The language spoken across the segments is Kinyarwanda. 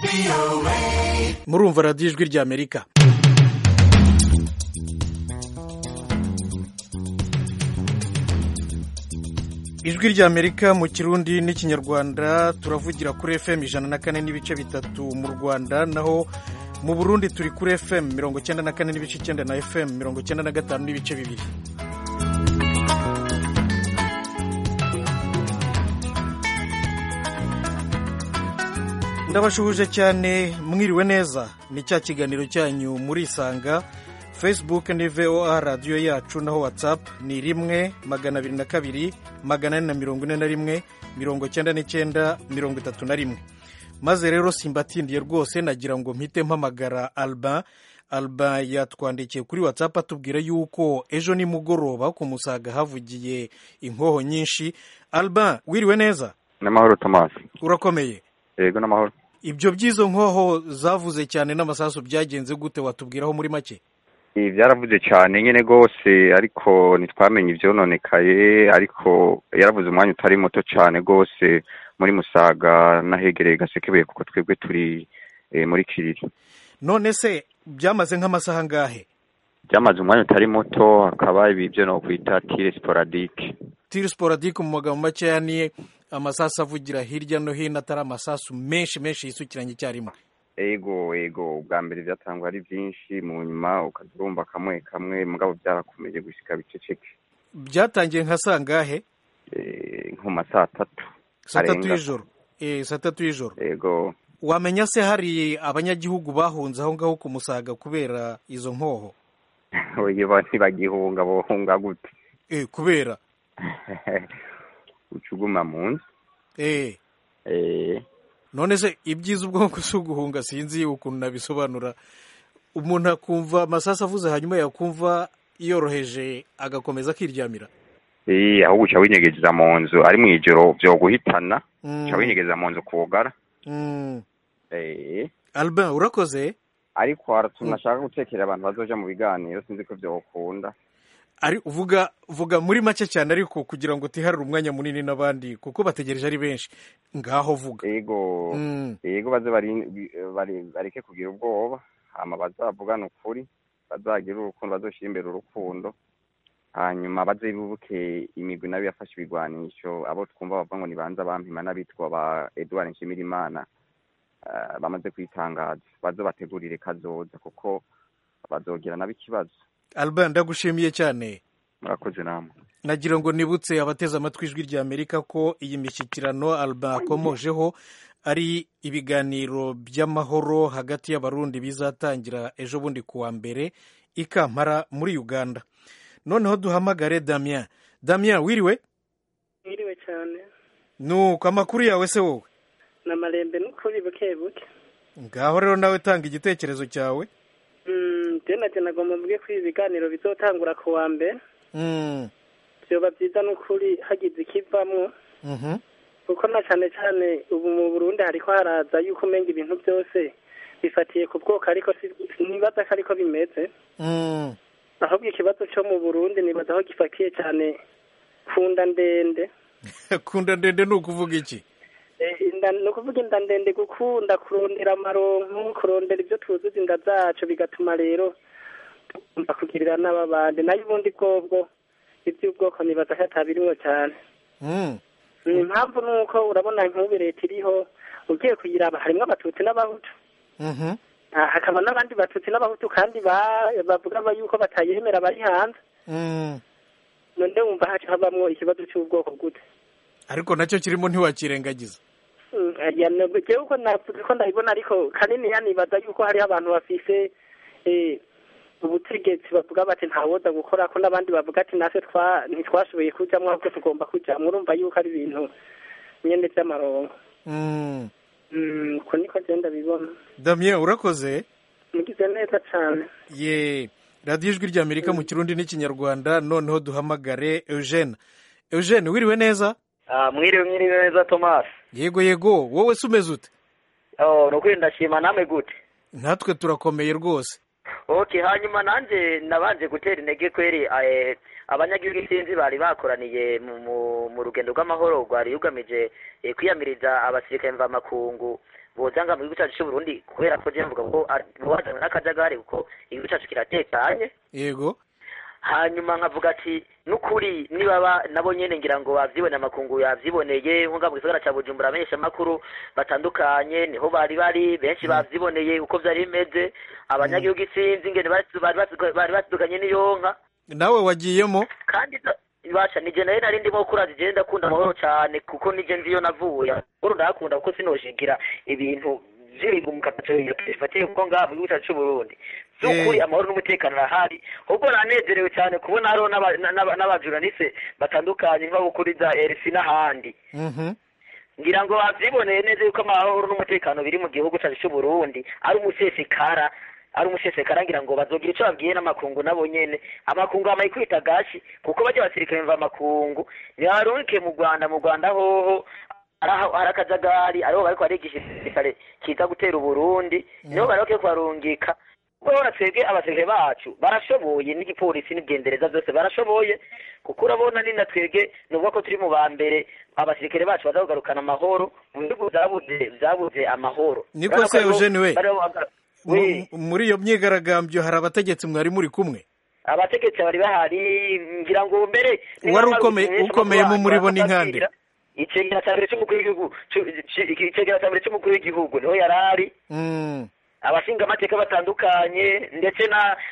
murumva radiyo ijwi ry'Amerika. Ijwi ry'Amerika mu Kirundi n'Ikinyarwanda turavugira kuri FM 104.3 mu Rwanda, naho mu Burundi turi kuri FM 94.9 na FM 95.2. Ndabashuhuje cyane, mwiriwe neza. Ni cya kiganiro cyanyu muri Isanga. Facebook ni VOA radio yacu, naho WhatsApp ni 1-242-441-99-31. Maze rero simbatindiye rwose, nagira ngo mpite mpamagara Alban yatwandikiye kuri WhatsApp atubwira yuko ejo ni mugoroba ku Musaga havugiye inkoho nyinshi. Alban, wiriwe neza? Namahoro Thomas. Urakomeye? Yego namahoro. Ibyo byizo nkoho zavuze cyane n'amasasu byagenze gute, watubwiraho muri make? Byaravuze cyane nyene gose, ariko nitwamenye ivyononekaye, ariko yaravuze umwanya utari muto cyane gose muri Musaga nahegereye Gasekebuye, kuko twebwe turi muri Kiriri. None se byamaze nk'amasaha ngahe? Byamaze umwanya utari muto, akaba ibyo no kwita tire sporadique. Tire sporadique mu magambo make yani amasasu avugira hirya no hino, atari amasasu menshi yisukiranye icyarimwe. Ego bwa mbere byatangwa ari byinshi, mu nyuma ukazurumva kamwe mugabo byarakomeje gushika biceceke. Byatangiye nka sangahe? Nko masaa 3. Saa 3 y'ijoro. Saa 3 y'ijoro. Ego. Wamenya se hari abanyagihugu bahunze aho ngaho ku Musaga kubera izo nkoho? Oye, ntibagihunga, bohunga gute? Kubera ucuguma mu nzu. None se ibyiza ubwo kusuguhunga sinzi ukuntu nabisobanura. Umuntu akumva amasasu avuze hanyuma yakumva yoroheje agakomeza akiryamira. Aho guca winyegeza mu nzu ari mu ijoro byo guhitana, uca winyegeza mu nzu kugara. Alban, urakoze? Ariko tunashaka gutekera abantu bazoja mu biganiro, sinzi ko byokunda. Ari uvuga muri make cyane, ariko kugira ngo tiharire umwanya munini n'abandi kuko bategereje ari benshi. Ngaho vuga. Yego baze bareke kugira ubwoba, hama bazavugana ukuri, bazagira urukundo, bazoshira imbere urukundo, hanyuma bazibuke imigwi nabi yafashe ibigwanisho, abo twumva bavuga ngo nibanza bampima n'abitwa ba Edouard Nshimirimana bamaze kwitangaza, bazobategurire kazoza kuko bazogira nabi kibazo. Alban, ndagushimiye cyane. Murakoze namwe. Nagira ngo nibutse abateze amatwi ijwi ry'Amerika ko iyi mishyikirano Alban akomojeho ari ibiganiro by'amahoro hagati y'abarundi bizatangira ejo bundi kuwa mbere i Kampala muri Uganda. Noneho duhamagare Damien. Damien, wiriwe? Wiriwe cyane. Nuko amakuru yawe se wowe? Na marembe n'ukuri buke. Ngaho rero nawe tanga igitekerezo cyawe. Tena nagomba mvuge ko ibiganiro bizotangura ku wa mbere. Byoba byiza n'ukuri hagize ikivamwo. Kuko na cyane ubu mu Burundi hariko haraza yuko umenga ibintu byose bifatiye ku bwoko, ariko nibaza ko ariko bimeze. Ahubwo ikibazo cyo mu Burundi nibaza aho gifatiye cyane kunda ndende. Kunda ndende ni ukuvuga iki? No kuvuga inda ndende, gukunda kurondera amaronko, kurondera ibyo tuzuza inda zacu, bigatuma rero tugomba kugirira n'ababandi. Nayo ubundi bwobwo iby'ubwoko nibaza ko atabirimwo cyane. Impamvu nuko urabona nk'ubu leta iriho, ugiye kuyiraba harimwo abatutsi n'abahutu. Hakaba n'abandi batutsi n'abahutu kandi bavuga yuko batayemera bari hanze. None wumva haca havamwo ikibazo cy'ubwoko gute? Ariko nacyo kirimo ntiwakirengagiza. Jewe uko navuze ko ndabibona, ariko kanini yanibaza yuko hari abantu bafise ubutegetsi bavuga bati ntawoza gukora, ko n'abandi bavuga ati natwe ntitwashoboye kujamwo ahubwo tugomba kujamwo. Urumva yuko ari ibintu nyene vy'amarongo. Uko niko genda bibona. Damien, urakoze? Mugize neza cyane. Radio Ijwi ry'Amerika mu Kirundi n'Ikinyarwanda. Noneho duhamagare Eugene. Eugene, wiriwe neza? Mwiriwe neza Thomas. Yego, wowe se umeze ute? Nukuri ndashima, namwe gute? Natwe turakomeye rwose. Okay, hanyuma nanje nabanje gutera intege kweri abanyagihugu sinzi bari bakoraniye mu rugendo rw'amahoro rwari rugamije kwiyamiriza abasirikare mvamakungu bozanga mu gihugu cyacu cy'u Burundi kubera ko je mvuga ko bozanga n'akajagari kuko igihugu cyacu kiratekanye. Yego. Hanyuma nkavuga ati nukuri niba nabo nyene ngira ngo bavyibone amakungu yavyiboneye nko mu gisagara cya Bujumbura amenyesha makuru batandukanye niho bari benshi bavyiboneye uko vyari bimeze abanyagihugu sinzi ngene bari basidukanye n'iyonka. Nawe wagiyemo kandi basha nije naye nari ndimo kurazi je ndakunda amahoro cyane kuko nije nziyo navuye uru ndakunda kuko sinoshigira ibintu vy'igumukatacho yifatiye ko ngaho mu gihugu cyacu cy'u Burundi zukuri amahoro n'umutekano ahari ubwo nanezerewe cyane kubona hariho n'abajournaliste batandukanye nk'abukuriza RFI n'ahandi ngira ngo bavyiboneye neza yuko amahoro n'umutekano biri mu gihugu cyacu cy'u Burundi ari umusesekara ngira ngo bazogira ico babwiye n'amakungu nabo nyene amakungu amaye kwita gashi kuko baje basirikare mva amakungu ntibarunke mu Rwanda hoho arakajagari ariho bariko barigisha igisirikare kiza gutera Burundi niho baroke kwarungika ubwo twebwe abasirikare bacu barashoboye n'igipolisi n'igendereza byose barashoboye kuko urabona ni na twebwe nubwo ko turi mu bambere abasirikare bacu bazagarukana amahoro mu bihugu byabuze amahoro. Niko se Eugene we muri iyo myigaragambyo hari abategetsi mwari muri kumwe? Abategetsi bari bahari ngira ngo mbere wari ukomeyemo muri bo n'inkande icegera cyambere cy'umukuru w'igihugu niho yarari abashinga amateka batandukanye ndetse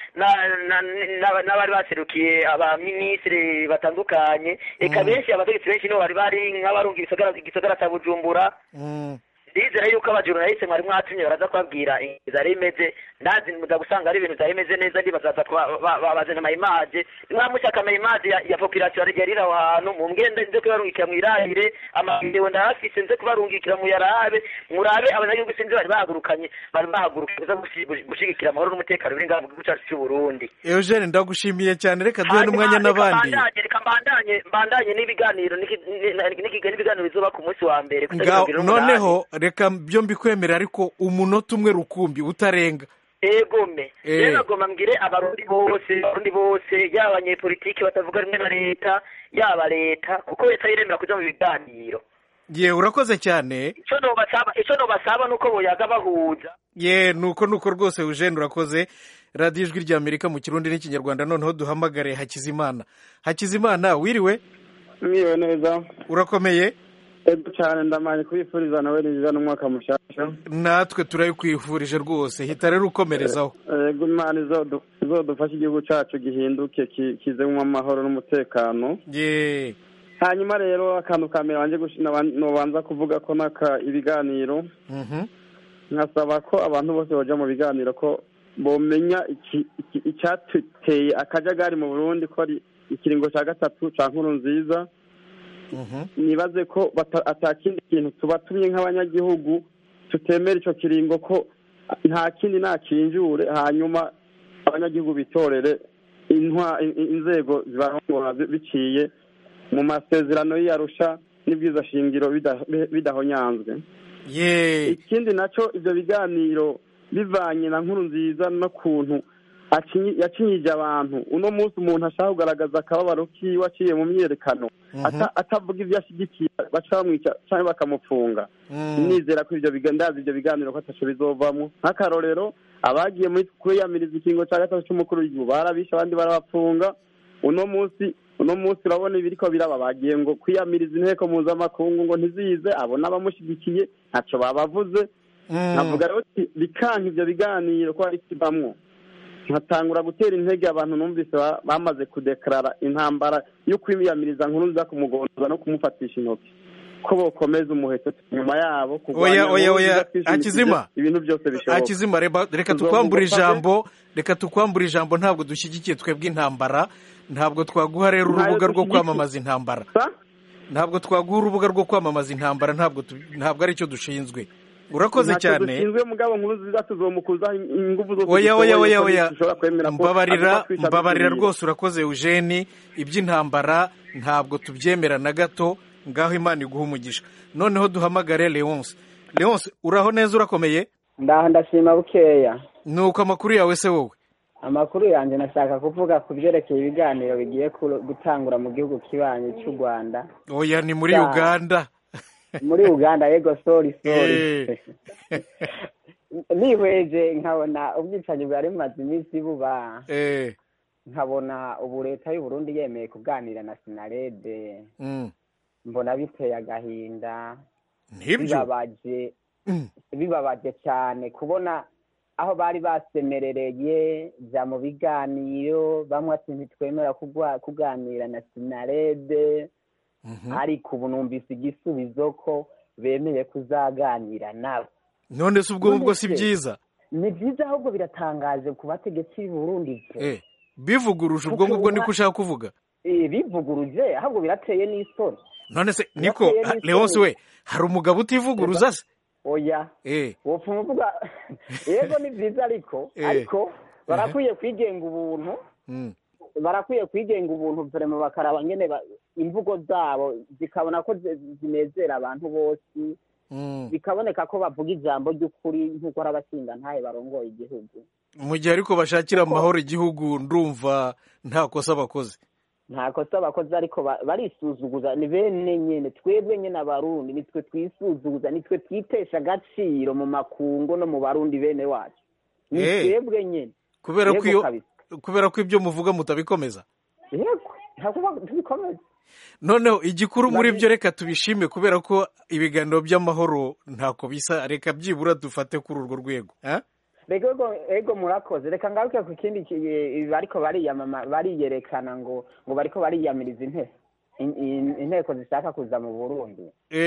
n'abari baserukiye abaminisitiri batandukanye eka benshi abategetsi benshi niho bari nk'abarunga igisagara cya Bujumbura. Ndizera yuko abajournaliste mwari mwatumye baraza kubabwira izari imeze ndazi muza gusanga ari ibintu byaremeze neza ndibazaza babazana amayimaje mwamushaka amayimaje ya population yari aho hantu mu ngende nze kubarungikira mu irahire amavideo ndafise nze kubarungikira mu yarabe murabe abanyagihugu sinzi bari bahaguruka gushigikira amahoro n'umutekano biri ngaho mu gihugu cyacu cy'u Burundi. Eugene ndagushimiye cyane reka duhe n'umwanya n'abandi. Mbandanye n'ibiganiro n'ibiganiro bizoba ku munsi wa mbere noneho reka byombi kwemera ariko umunota umwe rukumbi utarenga. Egome rero goma mbwire abarundi bose yaba abanyepolitiki batavuga rimwe na leta yaba leta kuko leta yiremera kuja mu biganiro. Ye urakoze cyane. Ico no basaba nuko boyaga bahuza. Ye nuko rwose Eugene urakoze. Radio Ijwi ry'Amerika mu Kirundi n'Ikinyarwanda noneho duhamagare Hakizimana wiriwe? Mwiwe neza. Urakomeye? Ego cyane ndamanye kubifuriza nawe n'iza n'umwaka mushasha. Natwe turayikwifurije rwose hita rero ukomerezaho. Ego Imana izodufasha igihugu cyacu gihinduke kize mu amahoro n'umutekano. Ye. Hanyuma rero akantu kamera wanje nobanza kuvuga ko naka ibiganiro. Nkasaba ko abantu bose baje mu biganiro ko bomenya icyatuteye akajagari mu Burundi ko ari ikiringo cya gatatu cya nkuru nziza. Nibaze ko atakindi kintu tubatumye nk'abanyagihugu tutemera ico kiringo ko nta kindi nakinjure hanyuma abanyagihugu bitorere inzego zibarongora biciye mu masezerano y'Arusha n'ibwiza shingiro bidahonyanzwe. Ikindi naco ivyo biganiro bivanye na nkuru nziza no kuntu yacinyije abantu uno munsi umuntu ashaka kugaragaza akababaro kiwe aciye mu myerekano atavuga ibyo ashyigikiye baca bamwica cyangwa bakamupfunga. Nizera ko ibyo biganiro ko ataco bizovamo nk'akarorero abagiye muri kwiyamiriza ikingo cya gatatu cy'umukuru w'igihugu barabisha abandi barabapfunga. Uno munsi urabona ibiriko biraba bagiye ngo kwiyamiriza inteko mpuzamakungu ngo ntizize abona abamushyigikiye ntaco babavuze. Navuga rero bikanka ivyo biganiro ko ari kibamwo nkatangura gutera intege abantu numvise bamaze kudekarara intambara yo kwiyamiriza nkuru nza kumugonza no kumufatisha intoki ko bokomeza umuheto nyuma yabo oya Hakizima ibintu byose bishoboka. Hakizima reka tukwambura ijambo ntabwo dushyigikiye twebwe intambara ntabwo twaguha rero urubuga rwo kwamamaza intambara ntabwo ari cyo dushinzwe. Urakoze cyane. Dushinzwe mugabo nkuru zizatuzomukuza ingufu zose. Oya mbabarira rwose urakoze Eugene iby'intambara ntabwo tubyemera na gato ngaho Imana iguha umugisha. Noneho duhamagare Leonce uraho neza urakomeye? Ndashima bukeya. Nuko amakuru yawe se wowe? amakuru yanjye nashaka kuvuga ku byerekeye ibiganiro bigiye gutangura mu gihugu kibanyi cy'u Rwanda. Oya, ni muri Uganda. Muri Uganda, yego, sorry. Nihweje nkabona ubwicanyi bwari bumaze iminsi buba, nkabona ubu leta y'u Burundi yemeye kuganira na Sinarede, mbona biteye agahinda, bibabaje cyane kubona aho bari basemerereye bya mu biganiro, bamwe ati ntitwemera kuganira na Sinarede, ariko ubu numvise igisubizo ko bemeye kuzaganira nabo. None se ubwo si byiza? Ni byiza, ahubwo biratangaje ku bategetsi b'u Burundi. Bivuguruje ubwo ngubwo niko ushaka kuvuga? Bivuguruje, ahubwo birateye n'isoni. None se niko Leonce we, hari umugabo utivuguruza se? Oya, wopfa umuvuga yego ni byiza, ariko barakwiye kwigenga ubuntu, barakwiye kwigenga ubuntu vrema, bakaraba nyene imvugo zabo zikabona ko zinezera abantu bose, bikaboneka ko bavuga ijambo ry'ukuri nk'uko arabashinga ntaye barongoye igihugu. Mu gihe ariko bashakira amahoro igihugu, ndumva nta kosa bakoze. Nta kosa bakoze, ariko barisuzuguza. Ni bene nyene, twebwe nyene abarundi nitwe twisuzuguza, nitwe twitesha agaciro mu makungu no mu barundi bene wacu. Ni twebwe nyene, kubera ko ibyo muvuga mutabikomeza. Yego, ntabwo tubikomeza. Noneho igikuru muri byo reka tubishime, kubera ko ibiganiro by'amahoro ntako bisa, reka byibura dufate kuri urwo rwego. Ego murakoze. Reka ngaruke ku kindi bariko bariyerekana ngo bariko bariyamiriza inteko zishaka kuza mu Burundi.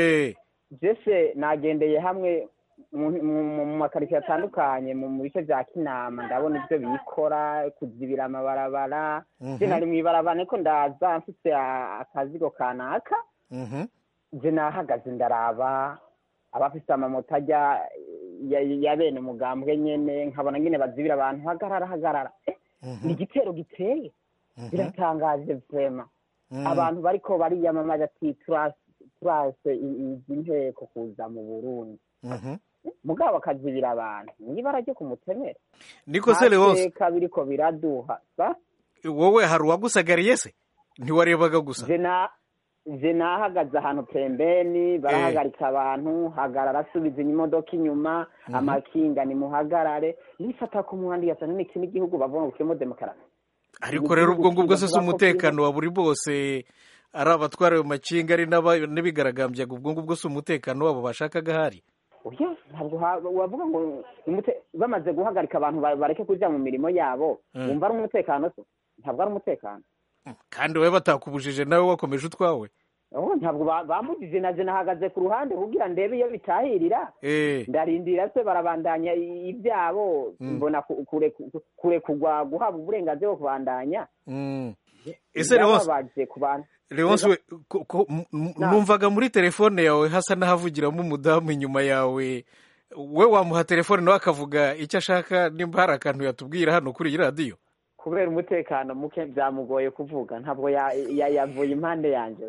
Jese nagendeye hamwe mu makaritsiye atandukanye mu bice bya Kinama, ndabona ibyo bikora, kuzibira amabarabara. Je nari mw'ibarabara niko ndaza mfite akazigo kanaka, je nahagaze ndaraba abafite amamoto ajya ya bene umugambwe nyene, nkabona nyene bazibira abantu, hagarara. Ni igitero giteye, biratangaje vrema. Abantu bariko bariyamamaza ati turase izi nteko kuza mu Burundi, mugabo bakazibira abantu n'ibara ryo kumutemera. Niko se Leonce biriko biraduha. Wowe hari uwagusagariye se? Ntiwarebaga gusa? Je nahagaze ahantu pembeni, barahagarika abantu, hagarara, subiza imodoka inyuma, amakinga ni muhagarare, nifata ku muhanda yasa n'iki n'igihugu bavuga ngo kirimo demokarasi. Ariko rero ubwo ngubwo se umutekano wa buri bose, ari abatwara ayo makinga ari n'abigaragambyaga, ubwo ngubwo se umutekano wabo bashakaga hari? Oya, ntabwo wavuga ngo bamaze guhagarika abantu bareke kujya mu mirimo yabo, wumva ari umutekano se? Ntabwo ari umutekano. Kandi wowe batakubujije nawe wakomeje utwawe? Ntabwo bambujije, naje nahagaze ku ruhande kugira ndebe iyo bitahirira. Ndarindira se barabandanya ibyabo, mbona kure kugwa guhabwa uburenganzira bwo kubandanya. Ese Leonce we, numvaga muri telefone yawe hasa n'ahavugiramo umudamu inyuma yawe, we wamuha telefone nawe akavuga icyo ashaka, nimba hari akantu yatubwira hano kuri iyi radiyo? Kubera umutekano muke byamugoye kuvuga, ntabwo yavuye impande yanjye.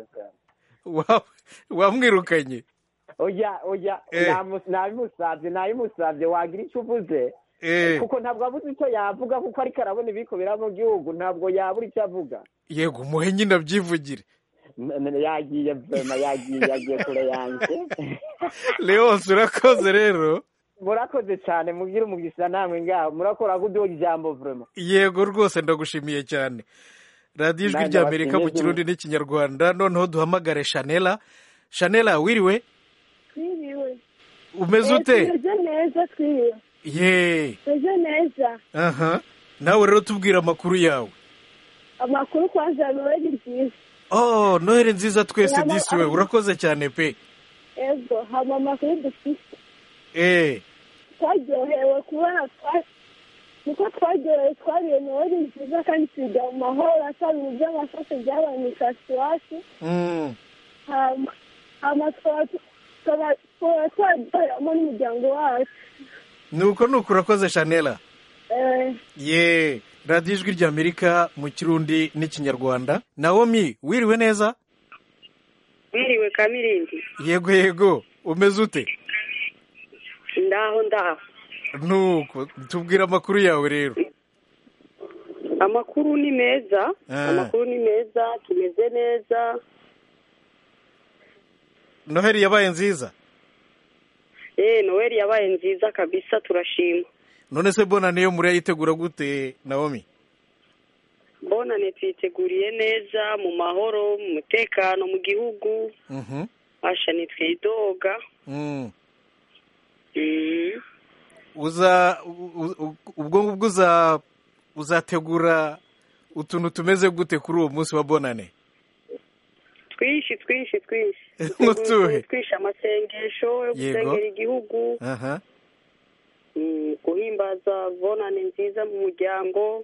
Wamwirukanye? Oya, nabimusabye wagira icyo uvuze, kuko ntabwo abuze icyo yavuga, kuko ariko arabona ibiko bira mu gihugu, ntabwo yabura icyo avuga. Yego, muhe nyine abyivugire. Yagiye kure yanjye. Leonce urakoze rero. Murakoze cyane, mugire umugisha namwe ngaho, murakora gudoga ijambo vrema. Yego rwose, ndagushimiye cyane. Radio Ijwi ry'Amerika mu Kirundi n'Ikinyarwanda. Noneho duhamagare Chanela, wiriwe? Wiriwe. Umeze ute? Meze neza twiwe. Meze neza. Nawe rero tubwira amakuru yawe. Amakuru kwanza Noheli nziza. Noheli nziza twese disiwe, urakoze cyane pe. Ego, hama amakuru dufite. Twaryohewe kubona nuko twaryohewe, twariye Noheli nziza kandi twiga mu mahoro, atari mu by'amasaso byabaye mu kasiwasi. Hama twaryoheramo n'umuryango wacu. Nuko urakoze Chanela. Radio Ijwi ry'Amerika mu Kirundi n'Ikinyarwanda. Naomi, wiriwe neza? Wiriwe Kamirindi. Yego, umeze ute? Ndaho. Nuko tubwira amakuru yawe rero. Amakuru ni meza, tumeze neza. Noheli yabaye nziza? Noheli yabaye nziza kabisa, turashima. None se bonane yo muri yitegura gute Naomi? Bonane twiteguriye neza mu mahoro, mu mutekano mu gihugu. Asha nitwidoga. ubwo uzategura utuntu tumeze gute kuri uwo munsi wa bonane? Twishi twisha amasengesho yo gusengera igihugu. Guhimbaza bonane nziza mu muryango.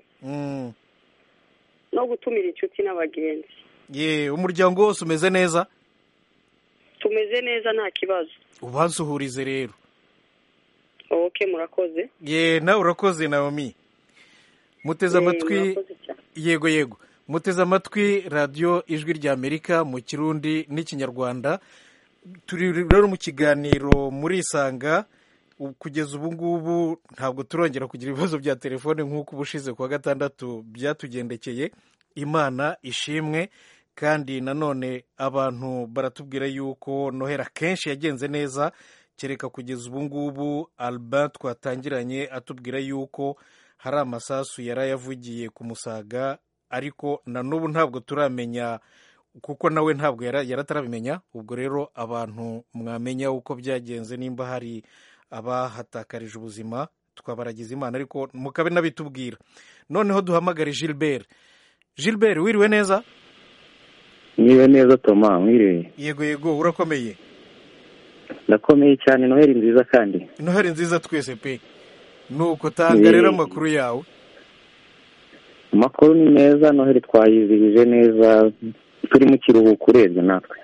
No gutumira inshuti n'abagenzi. Umuryango wose umeze neza? Tumeze neza nta kibazo. Ubansuhurize rero. Okay, murakoze. Nawe urakoze Naomi. Muteze amatwi. Yego. Muteze amatwi radio Ijwi rya Amerika mu Kirundi n'Ikinyarwanda. Turi rero mu kiganiro muri Isanga. Kugeza ubu ngubu ntabwo turongera kugira ibibazo bya telefone nk'uko ubushize kwa gatandatu byatugendekeye. Imana ishimwe. Kandi nanone abantu baratubwira yuko Noheli kenshi yagenze neza, kereka kugeza ubu ngubu Albin twatangiranye atubwira yuko hari amasasu yarayavugiye ku Musaga, ariko na n'ubu ntabwo turamenya kuko nawe ntabwo yaratarabimenya. Ubwo rero abantu mwamenya uko byagenze, nimba hari abahatakarije ubuzima twabaragize Imana, ariko mukabe nabitubwira. Noneho duhamagare Gilbert. Gilbert, wiriwe neza? Niwe neza Toma, mwiriwe. Yego, urakomeye? Ndakomeye cyane. Noheli nziza kandi. Noheli nziza twese pe. Nuko tanga rero amakuru yawe. Amakuru ni meza, Noheli twayizihije neza, turi mu kiruhuko urebye natwe.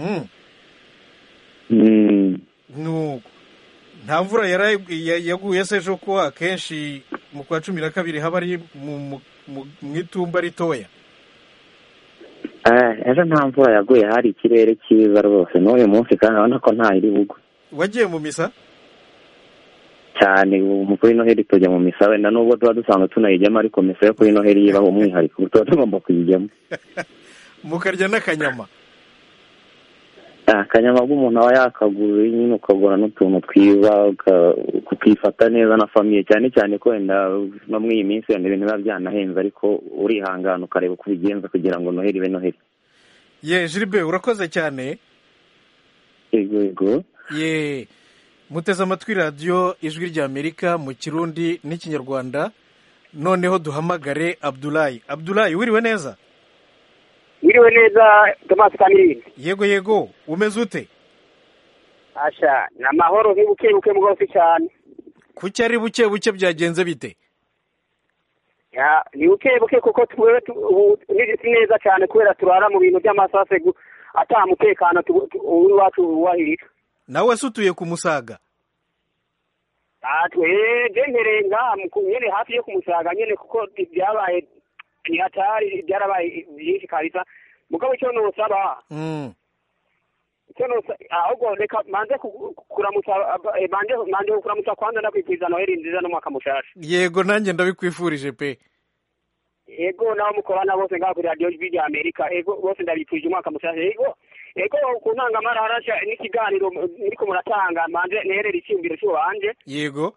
Nuko nta mvura yaguye se ejo ko akenshi mu kwa 12 haba ari mu itumba ritoya? Ejo nta mvura yaguye, hari ikirere cyiza rwose n'uyu munsi kandi urabona ko nta iri bugwe. Wagiye mu misa? Cyane, kuri Noheli tujya mu misa, wenda nubwo tuba dusanzwe tunayijyamo, ariko misa yo kuri Noheli ibaho umwihariko, tuba tugomba kuyijyamo. Mukarya n'akanyama? Akanyama bw'umuntu aba yakaguye nyine, ukagura n'utuntu twiza, kukifata neza na famiye, cyane cyane ko wenda no muri iyi minsi wenda ibintu biba byanahenze, ariko urihangana ukareba uko ubigenza kugira ngo Noheli ibe Noheli. Gilbert, urakoze cyane. Yego. Muteze amatwi radio Ijwi rya Amerika mu Kirundi n'Ikinyarwanda. Noneho duhamagare Abdullahi. Abdullahi, wiriwe neza? Wiriwe neza Thomas Kamilindi. Yego, umeze ute? Asha, na mahoro nk'ubukebuke mugofi cyane. Kuki ari buke byagenze bite? Ni buke kuko twe nigiti neza cyane kubera turara mu bintu by'amasase atamutekano wacu wahirika. Nawe sutuye ku Musaga? Nterenga nyene hafi yo ku Musaga nyene, kuko byabaye ni hatari, byarabaye byinshi kabisa. Mugabo cyo no saba ahubwo reka manze kuramutsa kwanza ndakwifuriza Noheli nziza n'umwaka mushasha. Yego, nanjye ndabikwifurije pe. Yego, nawe mukorana bose ngaho kuri radio Ijwi rya Amerika. Yego, bose ndabifurije umwaka mushasha. Yego kuntanga mararasha n'ikiganiro niko muratanga, manze neherera icyumviro cy'ubanje. Yego,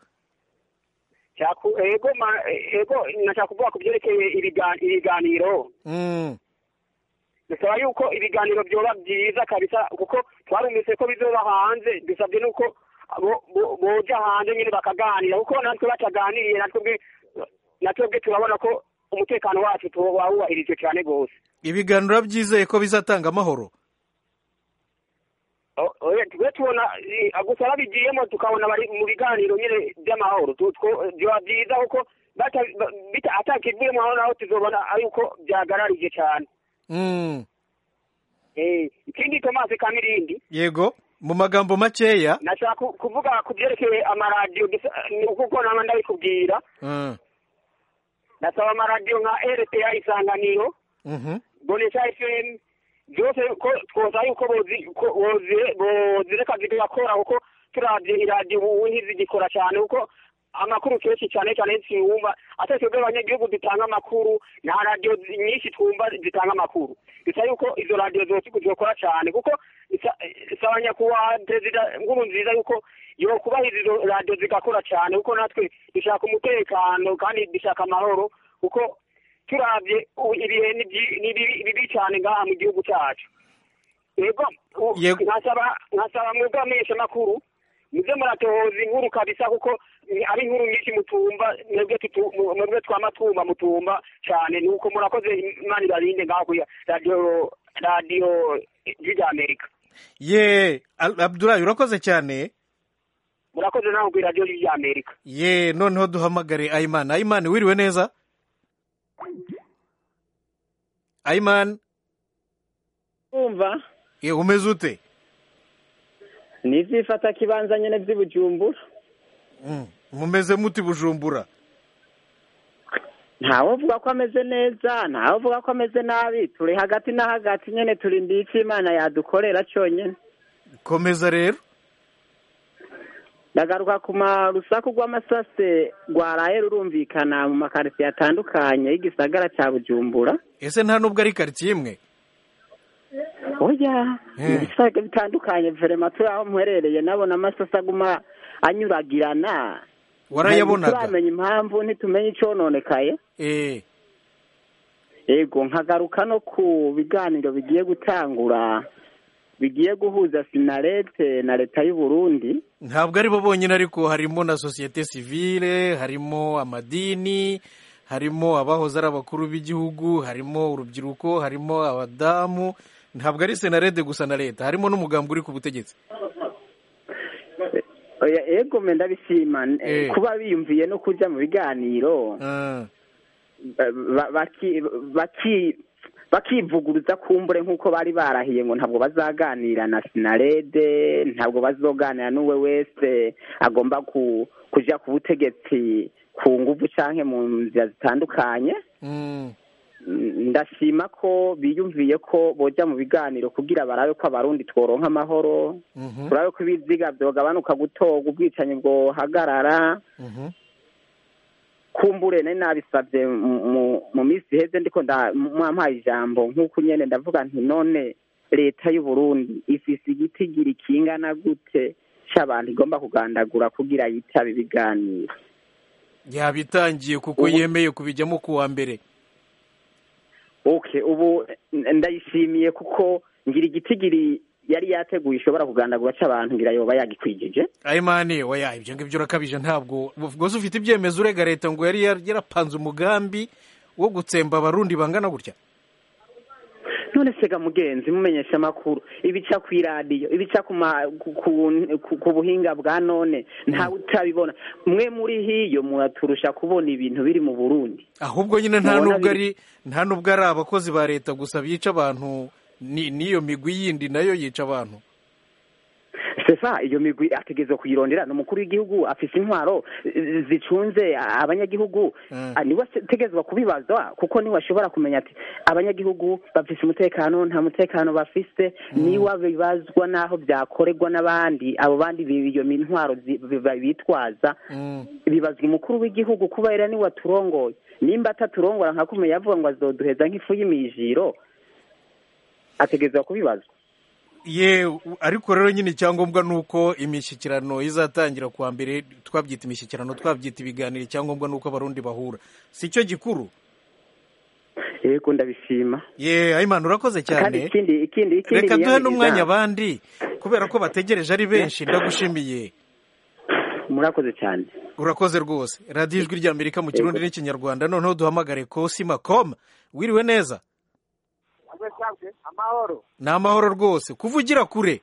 nashaka kuvuga ku byerekeye ibiganiro. Dusaba yuko ibiganiro byoba byiza kabisa, kuko twarumise ko bizoba hanze. Dusabye nuko boja hanze nyine bakaganira, kuko natwe bataganiriye natwe turabona ko umutekano wacu tuwahubahirije cyane rwose. Ibiganiro byizeye ko bizatanga amahoro? Twe tubona gusa babigiyemo tukabona bari mu biganiro nyine by'amahoro, byoba byiza kuko atakivuyemo aho naho tuzobona yuko byagararije cyane. Ikindi Thomas Kamilindi. Yego, mu magambo makeya nashaka kuvuga ku byerekeye amaradiyo, kuko nama ndabikubwira. Nasaba amaradiyo nka RTA Isanganiro, Bonesha FM, byose ko twoza yuko bozireka zigakora, kuko turavye iradiyo ubu ntizigikora cyane, kuko amakuru kenshi cyane cyane twumva atari twebwe abanyagihugu dutanga amakuru nta radiyo nyinshi twumva zitanga amakuru bisa yuko izo radiyo zokora cyane kuko isaba nyakubahwa perezida Nkurunziza yuko yo kubahiriza izo radiyo zigakora cyane kuko natwe dushaka umutekano kandi dushaka amahoro kuko turabye ibihe ni bibi cyane ngaha mu gihugu cyacu yego nkasaba mwebwe amenyesha amakuru muze muratohoza inkuru kabisa kuko ari inkuru nyinshi mutumva mwebwe twamatumba mutumva cyane nuko murakoze Imana ibarinde ngaho ku radiyo y'Amerika. Ye Abdulahi urakoze cyane. Murakoze nawe ku radiyo y'Amerika. Ye noneho duhamagare Ayman wiriwe neza? Ayman umva ye umeze ute? Nizifata kibanza nyene by'Ibujumbura. Mumeze muti Bujumbura? Ntawe uvuga ko ameze neza, ntawe uvuga ko ameze nabi, turi hagati na hagati nyene turi ndiki Imana yadukorera cyonyene. Komeza rero. Ndagaruka ku marusaku rw'amasase rwaraye rurumvikana mu makaritiye atandukanye y'igisagara cya Bujumbura. Ese nta nubwo ari quartier imwe? Oya, ibisaga bitandukanye vraiment turi aho muherereye nabona amasase aguma anyuragirana. Warayabonaga? Turamenye impamvu ntitumenye icyo nonekaye. Ego nkagaruka no ku biganiro bigiye gutangura bigiye guhuza Sinarete na leta y'u Burundi. Ntabwo ari bo bonyine ariko harimo na societe civile, harimo amadini, harimo abahoze ari abakuru b'igihugu, harimo urubyiruko, harimo abadamu. Ntabwo ari Sinarete gusa na leta, harimo n'umugambwe uri ku butegetsi. Ego menda bishima kuba biyumviye no kuja mu biganiro bakivuguruza kumbure nk'uko bari barahiye ngo ntabwo bazaganira na Sinarede, ntabwo bazoganira n'uwe wese agomba kuja ku butegetsi ku nguvu canke mu nzira zitandukanye. Ndashima ko biyumviye ko boja mu biganiro kugira barabe ko abarundi tworonka amahoro, turabe ko ibiziga byogabanuka gutorwa, ubwicanyi bwohagarara. Kumbure nari nabisabye mu minsi iheze ndiko mwampaye ijambo nk'uko nyene ndavuga nti none leta y'u Burundi ifise igitigiri kingana gute c'abantu igomba kugandagura kugira yitabe ibiganiro? Yabitangiye kuko yemeye kubijyamo kuwa mbere. Okay, ubu ndayishimiye kuko ngira igitigiri yari yateguye ishobora kugandagura c'abantu ngira yoba yagikwijije. Ayimani oya ibyo ngibyo urakabije ntabwo ubwoze ufite ibyemezo urega leta ngo yari yarapanze umugambi wo gutsemba abarundi bangana gutya. None sega mugenzi mumenyesha makuru ibica ku radio ibica ku buhinga bwa none nta utabibona mwe muri hiyo muraturusha kubona ibintu biri mu Burundi. Ahubwo nyine nta nubwo ari abakozi ba leta gusa bica abantu niyo migwi yindi nayo yica abantu. Sefa iyo migwi ategezwe kuyirondera no mukuru w'igihugu afise intwaro zicunze abanyagihugu niwe tegezwe kubibazwa kuko niwe ashobora kumenya ati abanyagihugu bafise umutekano nta mutekano bafise niwe bibazwa naho byakorerwa n'abandi abo bandi iyo intwaro bitwaza bibazwa umukuru w'igihugu kuba era niwe aturongoye nimba ataturongora nka kumenya yavuga ngo azoduheza nk'ifu y'imijiro ategezwe kubibazwa. Ariko rero nyine icyangombwa nuko imishyikirano izatangira kuwa mbere twabyita imishyikirano twabyita ibiganiro icyangombwa nuko abarundi bahura si cyo gikuru. Yego ndabishima. Ayimana urakoze cyane. Ikindi reka duhe n'umwanya abandi kubera ko bategereje ari benshi. Ndagushimiye. Murakoze cyane. Urakoze rwose. Radio Ijwi ry'Amerika mu Kirundi n'Ikinyarwanda noneho duhamagare Kosima.com. Wiriwe neza? Amahoro. Na amahoro rwose kuvugira kure.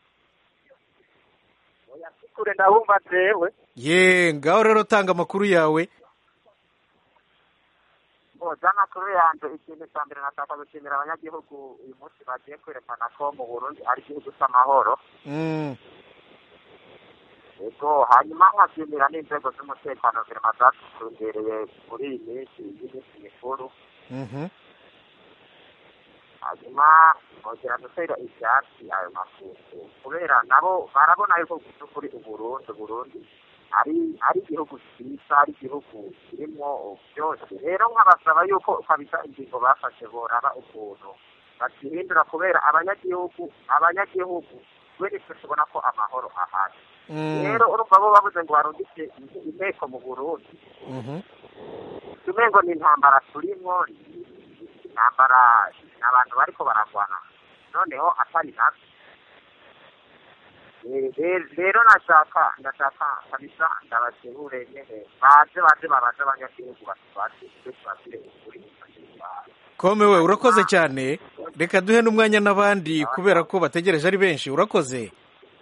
Oya kure ndabumva tewe. Ngaho rero tanga amakuru yawe. Jana kuri yanjye ikintu cya mbere nataka gushimira abanyagihugu uyu munsi bagiye kwerekana ko mu Burundi ari igihugu cy'amahoro. Ego hanyuma nkashimira n'inzego z'umutekano zirimo zatugendereye muri iyi minsi mikuru. Hanyuma bongera gutera ibyatsi ayo makuru kubera nabo barabona yuko kuri Burundi ari igihugu cyiza, ari igihugu kirimo byose. Rero nkabasaba yuko kabisa ingingo bafashe boraba ukuntu bakihindura, kubera abanyagihugu twese tubona ko amahoro ahari. Rero urumva bo bavuze ngo barungike inteko mu Burundi, tumwe ngo ni intambara turimo, intambara abantu bariko baragwana noneho atari navyo. Rero ndashaka kabisa ndabasebure nyene baze abanyagihugu basire ukuri. Kome we urakoze cyane, reka duhe n'umwanya n'abandi kubera ko bategereje ari benshi. Urakoze.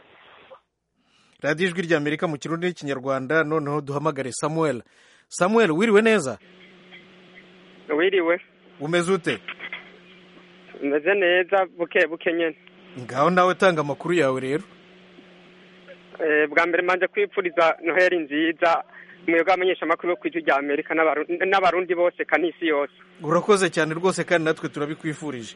Radio Ijwi ry'Amerika mu Kirundi n'Ikinyarwanda. Noneho duhamagare Samuel, wiriwe neza? Wiriwe. Umeze ute? Umeze neza buke nyene. Ngaho nawe tanga amakuru yawe rero. Bwa mbere manje kwipfuriza Noheli nziza mwebwe amenyesha amakuru yo kw'Ijwi ry'Amerika n'abarundi bose kanisi yose. Urakoze cyane rwose kandi natwe turabikwifurije.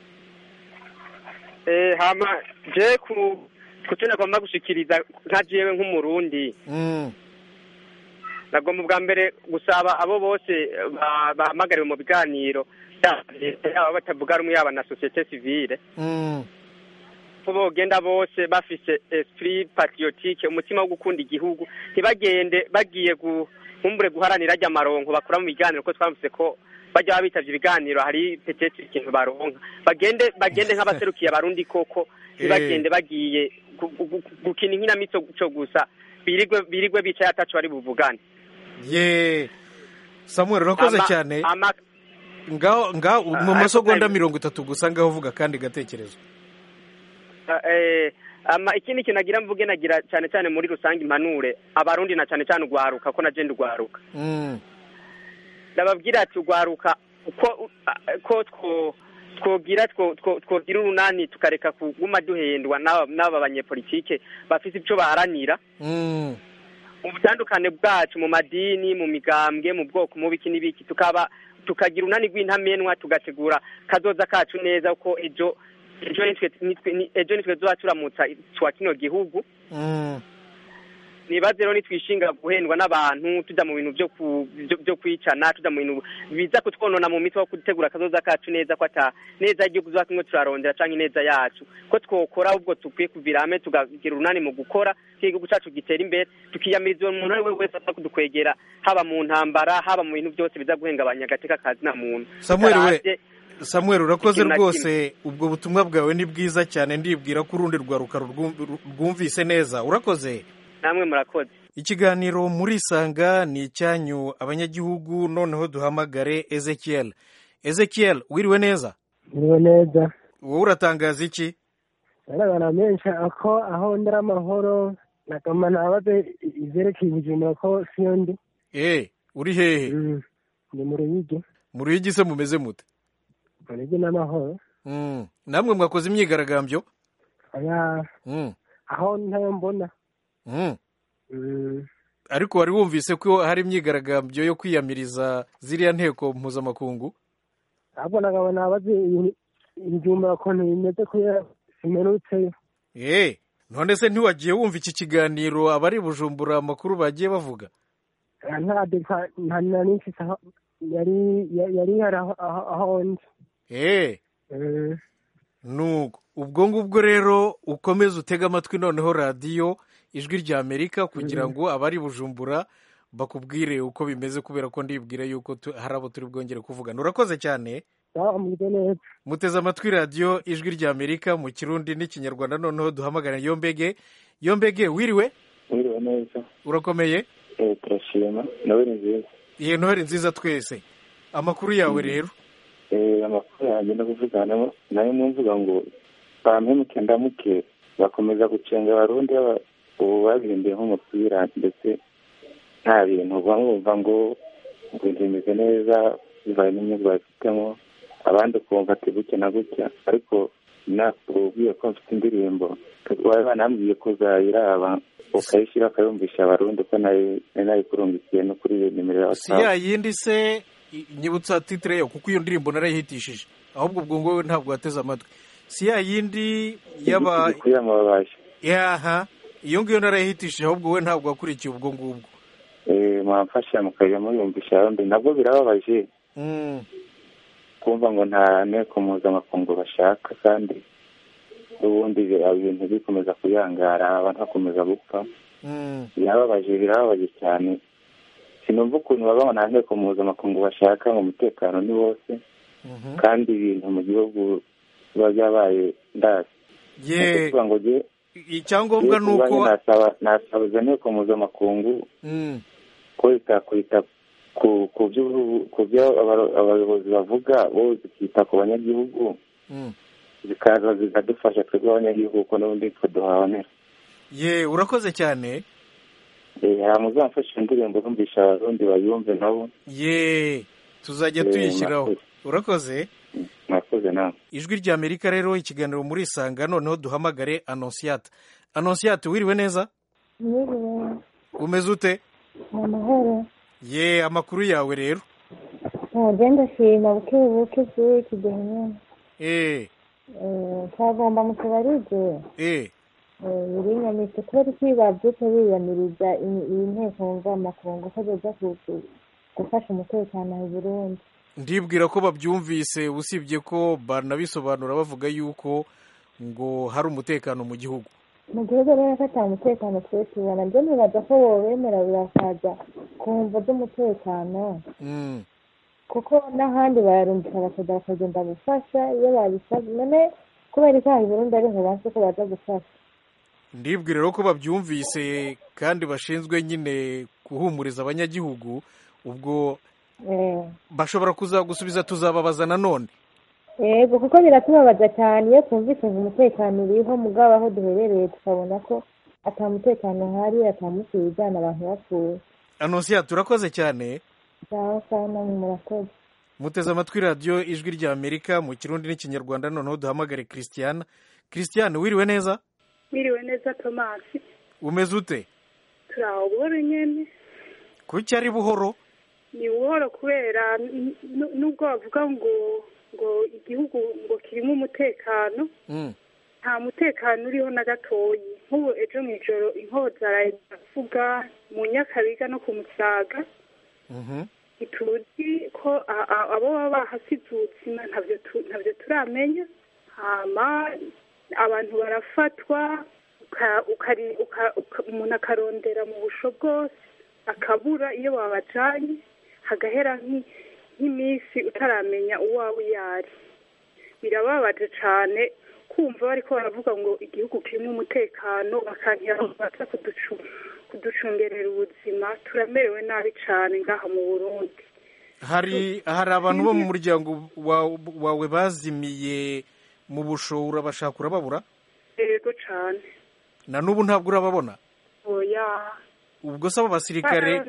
Hama je kutuna kwamba gushikiriza ntajewe nk'umurundi. Nagomba bwa mbere gusaba abo bose bahamagariwe mu biganiro batavuga rumwe yaba na societe civile. Bogenda bose bafise esprit patriotique, umutima wo gukunda igihugu, ntibagende bagiye kumbure guharanira ajya maronko bakora mu biganiro, ko twamvise ko bajya bitavye ibiganiro hari petete ikintu baronka. Bagende nk'abaserukiye abarundi koko, ntibagende bagiye gukina inkinamico cyo gusa, birigwe bicaye atacu bari buvugane. Samuel urakoze cyane. Ngaho mu masegonda 30 gusa ngaho uvuga kandi gatekerezo. Ikindi kinagira mvuge nagira cyane muri rusange impanure abarundi na cyane ugwaruka ko naje ndugwaruka. Ndababwira ati ugwaruka ko twogira urunani tukareka kuguma duhendwa n'aba banyepolitike bafite icyo baharanira. Ubutandukane bwacu mu madini, mu migambwe, mu bwoko, mu biki n'ibiki, tukagira unani rw'intamenwa, tugategura kazoza kacu neza ko ejo nitwe zoba turamutsa twa kino gihugu. Nibaze rero nitwishinga guhendwa n'abantu, tuja mu bintu byo kwicana, tuja mu bintu biza kutwonona mu mitwe wo gutegura kazoza kacu neza, ko ata neza igihugu zoba kimwe turarondera canke neza yacu, ko twokora ubwo tukwiye kuvirame tugagira urunani mu gukora igihugu cacu gitera imbere, tukiyamiriza umuntu ari we wese asa kudukwegera, haba mu ntambara, haba mu bintu byose biza guhengabanya agateka kazi na muntu. Samuel urakoze rwose, ubwo butumwa bwawe ni bwiza cyane, ndibwira ko urundi rwaruka rwumvise neza. Urakoze. Namwe murakoze. Ikiganiro muri Sanga ni icyanyu abanyagihugu. Noneho duhamagare Ezekiel, wiriwe neza? Wiriwe neza. Wowe uratangaza iki? Arabana menshi aho ndara amahoro nakama nabaze izerekeye ubuzima ko siyondi. Uri hehe? Ndi mu Ruyigi. Mu Ruyigi se mumeze mute? Ruyigi n'amahoro. Namwe mwakoze imyigaragambyo? Aho ntayo mbona. Ariko wari wumvise ko hari imyigaragambyo yo kwiyamiriza ziriya nteko mpuzamakungu? Ahubwo nagabana abaze injumba ko ntibimeze ko simerutseyo. None se ntiwagiye wumva iki kiganiro abari Bujumbura amakuru bagiye bavuga? Nta n'inshi yari hari aho ndi. Nuko ubwo ngubwo rero ukomeze utega amatwi noneho radio Ijwi ry'Amerika kugira ngo abari Bujumbura bakubwire uko bimeze, kubera ko ndibwira yuko hari abo turi bwongere kuvugana. Urakoze cyane. Muteze amatwi radio Ijwi ry'Amerika mu Kirundi n'Ikinyarwanda. Noneho duhamagara Yombege, wiriwe? Wiriwe neza. Urakomeye? Turashima. Noheli nziza. Noheli nziza twese. Amakuru yawe rero? Amakuru yanjye no kuvugana nayo mvuga ngo bampemuke ndamuke bakomeza gucenga abarundi ubu babihinduye nk'umupira, ndetse nta bintu bumva ngo bimeze neza bivaye n'inyungu bafitemo, abandi ukumva ati gutya na gutya. Ariko nakubwiye ko mfite indirimbo banambwiye ko uzayiraba ukayishyira ukayumvisha abarundi ko nayikurungikiye no kuri iyo nimero ya WhatsApp. Si ya yindi se nyibutsa titre yo, kuko iyo ndirimbo narayihitishije, ahubwo ubwo ngowe ntabwo wateze amatwi. Si ya yindi yaba kuyamabaje. Iyo ngiyo narayihitishije, ahubwo we ntabwo wakurikiye ubwo ngubwo. mwamfasha mukajya muyumvisha abandi nabwo birababaje kumva ngo nta nteko mpuzamakungu bashaka kandi ubundi ibintu bikomeza kuyangara abantu bakomeza gupfa birababaje cyane sinumva ukuntu baba nta nteko mpuzamakungu bashaka ngo umutekano ni wose kandi ibintu mu gihugu biba byabaye ndasi icyangombwa ni uko nasaba izo nteko mpuzamakungu kwita ku byo abayobozi bavuga bo zikita ku banyagihugu zikaza zikadufasha twebwe abanyagihugu ko n'ubundi twe duhabonera urakoze cyane muzamfashe indirimbo bumvisha abarundi bayumve nabo tuzajya tuyishyiraho urakoze mwakoze nawe ijwi rya Amerika rero ikiganiro muri Isanga noneho duhamagare Annonciate wiriwe neza umeze ute amahoro amakuru yawe rero ntagenda shima buke iki gihe nyine twagomba mu tubarije birinyamitse kubera iki babyutse biyamiriza iyi nteko mvamakungu ko baza gufasha umutekano mu Burundi ndibwira ko babyumvise usibye ko banabisobanura bavuga yuko ngo hari umutekano mu gihugu rero ko ata mutekano twese tubona byo nibaza ko wobemera birakaza ku mvo z'umutekano kuko n'ahandi bararungika abasoda bakagenda gufasha iyo babisabye none kubera ko hari Burundi ariho banse ko baza gufasha ndibwira rero ko babyumvise kandi bashinzwe nyine guhumuriza abanyagihugu ubwo bashobora kuzagusubiza tuzababaza nanone yego kuko biratubabaza cyane iyo twumvise ngo umutekano uriho mugabo aho duherereye tukabona ko ata mutekano hari atamusubizana abantu bapfuye Annonciate turakoze cyane murakoze muteze amatwi radiyo ijwi rya Amerika mu Kirundi n'Ikinyarwanda noneho duhamagare Christiane wiriwe neza wiriwe neza Thomas umeze ute turaho buhoro nyene kuki ari buhoro ni buhoro kubera nubwo bavuga ngo igihugu ngo kirimo umutekano nta mutekano uriho na gatoyi nk'ubu ejo mu ijoro inkozi zaravuga mu Nyakabiga no ku Musaga ntituzi ko abo baba bahasize ubuzima ntabyo turamenya hama abantu barafatwa umuntu akarondera mu busho bwose akabura iyo babajanye hagahera nk'iminsi utaramenya uwawe yari birababaje cyane kumva bariko baravuga ngo igihugu kirimo umutekano bakankira baza kuducungerera ubuzima turamerewe nabi cyane ngaha mu Burundi hari abantu bo mu muryango wawe bazimiye mu busho urabashaka urababura yego cyane na n'ubu ntabwo urababona oya ubwo se abo basirikare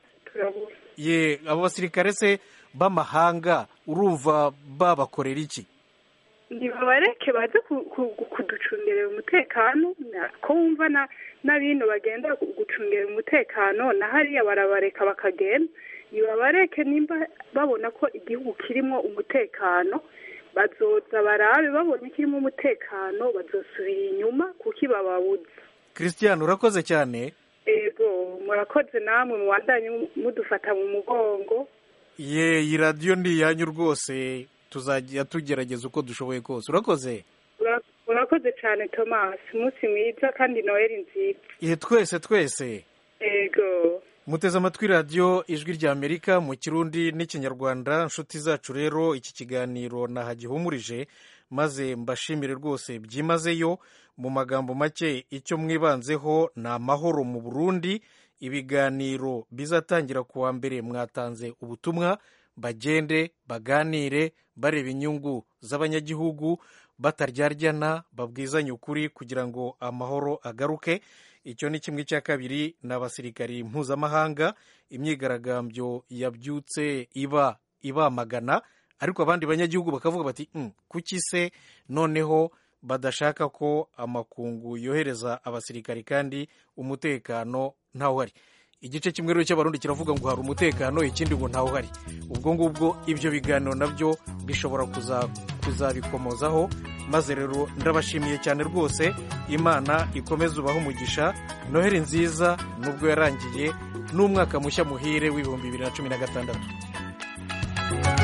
abo basirikare se b'amahanga urumva babakorera iki ntibabareke baze kuducungerera umutekano ko wumva n'abino bagenda gucungerera umutekano na hariya barabareka bakagenda ntibabareke nimba babona ko igihugu kirimo umutekano bazoza barabe babonye kirimo umutekano bazosubira inyuma kuko ibababuza Christiane urakoze cyane ego murakoze namwe muwandanye mudufata mu mugongo iyi radiyo ni iyanyu rwose tuzajya tugerageza uko dushoboye kose urakoze urakoze cyane Thomas umunsi mwiza kandi Noheli nziza twese ego muteze amatwi radiyo ijwi rya Amerika mu Kirundi n'Ikinyarwanda inshuti zacu rero iki kiganiro nahagihumurije maze mbashimire rwose byimazeyo mu magambo make icyo mwibanzeho ni amahoro mu Burundi ibiganiro bizatangira kuwa mbere mwatanze ubutumwa bagende baganire bareba inyungu z'abanyagihugu bataryarya babwizanye ukuri kugira ngo amahoro agaruke icyo ni kimwe cya kabiri ni abasirikari mpuzamahanga imyigaragambyo yabyutse ibamagana ariko abandi banyagihugu bakavuga bati kuki se noneho badashaka ko amakungu yohereza abasirikari kandi umutekano ntawuhari igice kimwe rero cy'abarundi kiravuga ngo hari umutekano ikindi ngo ntawuhari ubwo ngubwo ibyo biganiro nabyo bishobora kuzabikomozaho maze rero ndabashimiye cyane rwose, imana ikomeze ubaho umugisha, noheri nziza nubwo yarangiye, n'umwaka mushya muhire w'ibihumbi 2016.